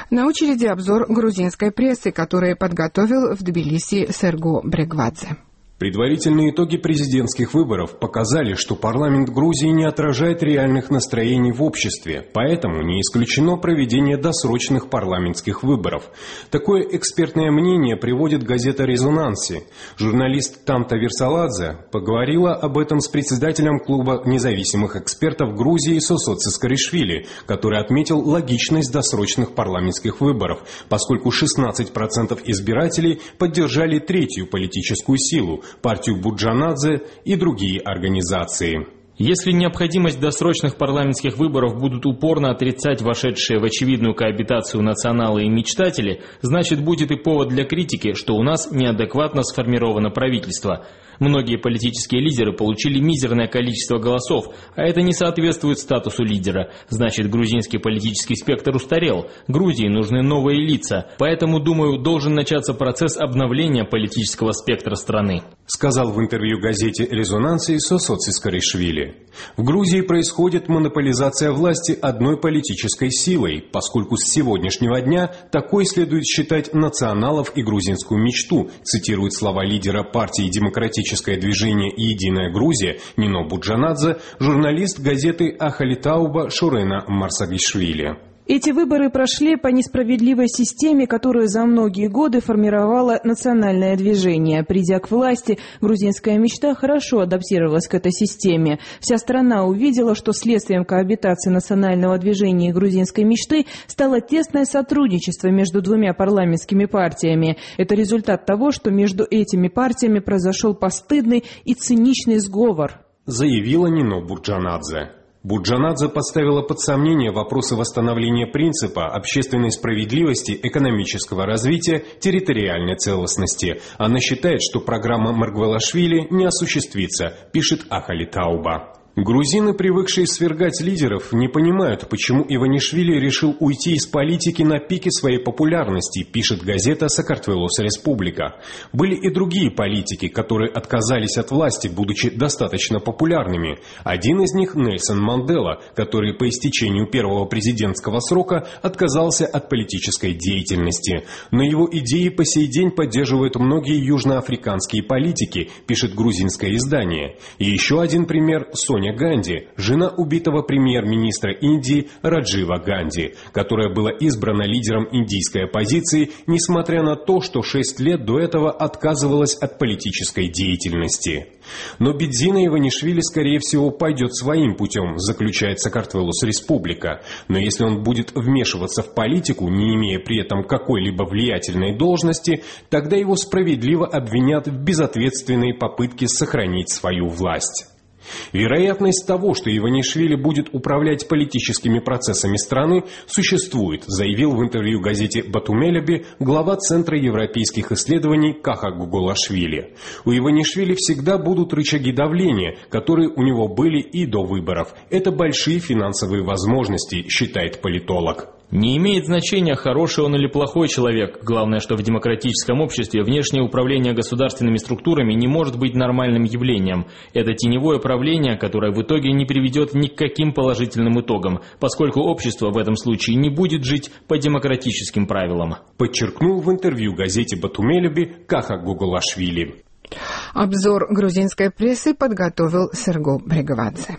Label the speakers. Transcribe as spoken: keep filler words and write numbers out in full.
Speaker 1: На очереди обзор грузинской прессы, который подготовил в Тбилиси Серго Брегвадзе.
Speaker 2: Предварительные итоги президентских выборов показали, что парламент Грузии не отражает реальных настроений в обществе, поэтому не исключено проведение досрочных парламентских выборов. Такое экспертное мнение приводит газета «Резонанси». Журналист Тамта Версаладзе поговорила об этом с председателем клуба независимых экспертов Грузии Сосотси Скоришвили, который отметил логичность досрочных парламентских выборов, поскольку шестнадцать процентов избирателей поддержали третью политическую силу – партию Буджанадзе и другие организации.
Speaker 3: Если необходимость досрочных парламентских выборов будут упорно отрицать вошедшие в очевидную коабитацию националы и мечтатели, значит будет и повод для критики, что у нас неадекватно сформировано правительство. Многие политические лидеры получили мизерное количество голосов, а это не соответствует статусу лидера. Значит, грузинский политический спектр устарел. Грузии нужны новые лица. Поэтому, думаю, должен начаться процесс обновления политического спектра страны.
Speaker 2: Сказал в интервью газете «Резонанси» Сосотси Скоришвили. В Грузии происходит монополизация власти одной политической силой, поскольку с сегодняшнего дня такой следует считать националов и грузинскую мечту, цитирует слова лидера партии «Демократическое движение и Единая Грузия» Нино Буджанадзе, журналист газеты «Ахалитауба» Шурена Марсагишвили.
Speaker 4: Эти выборы прошли по несправедливой системе, которую за многие годы формировало национальное движение. Придя к власти, грузинская мечта хорошо адаптировалась к этой системе. Вся страна увидела, что следствием коабитации национального движения и грузинской мечты стало тесное сотрудничество между двумя парламентскими партиями. Это результат того, что между этими партиями произошел постыдный и циничный сговор,
Speaker 2: заявила Нино Буджанадзе. Буджанадзе поставила под сомнение вопросы восстановления принципа общественной справедливости, экономического развития, территориальной целостности. Она считает, что программа Маргвелашвили не осуществится, пишет Ахалитауба. Грузины, привыкшие свергать лидеров, не понимают, почему Иванишвили решил уйти из политики на пике своей популярности, пишет газета «Сакартвелос Республика». Были и другие политики, которые отказались от власти, будучи достаточно популярными. Один из них – Нельсон Мандела, который по истечению первого президентского срока отказался от политической деятельности. Но его идеи по сей день поддерживают многие южноафриканские политики, пишет грузинское издание. И еще один пример – Соня Ганди, жена убитого премьер-министра Индии Раджива Ганди, которая была избрана лидером индийской оппозиции, несмотря на то, что шесть лет до этого отказывалась от политической деятельности. Но Бидзина Иванишвили, скорее всего, пойдет своим путем, заключает Сакартвелос Республика. Но если он будет вмешиваться в политику, не имея при этом какой-либо влиятельной должности, тогда его справедливо обвинят в безответственной попытке сохранить свою власть. Вероятность того, что Иванишвили будет управлять политическими процессами страны, существует, заявил в интервью газете «Батумелеби» глава Центра европейских исследований Каха Гуголашвили. У Иванишвили всегда будут рычаги давления, которые у него были и до выборов. Это большие финансовые возможности, считает политолог.
Speaker 3: Не имеет значения, хороший он или плохой человек. Главное, что в демократическом обществе внешнее управление государственными структурами не может быть нормальным явлением. Это теневое правление, которое в итоге не приведет ни к каким положительным итогам, поскольку общество в этом случае не будет жить по демократическим правилам.
Speaker 2: Подчеркнул в интервью газете «Батумелеби» Каха Гуголашвили.
Speaker 1: Обзор грузинской прессы подготовил Серго Брегвадзе.